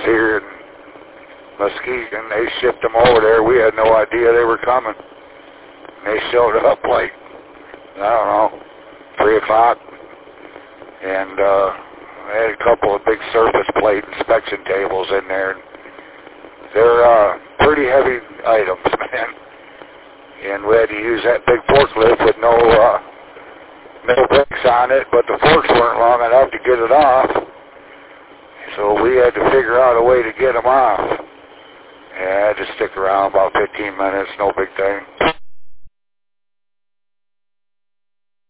here in Muskegon. They shipped them over there. We had no idea they were coming. And they showed up like, I don't know, 3 o'clock. And they had a couple of big surface plate inspection tables in there. They're pretty heavy items, man. And we had to use that big forklift with no brakes on it, but the forks weren't long enough to get it off. So we had to figure out a way to get them off. And I had to stick around about 15 minutes, no big thing.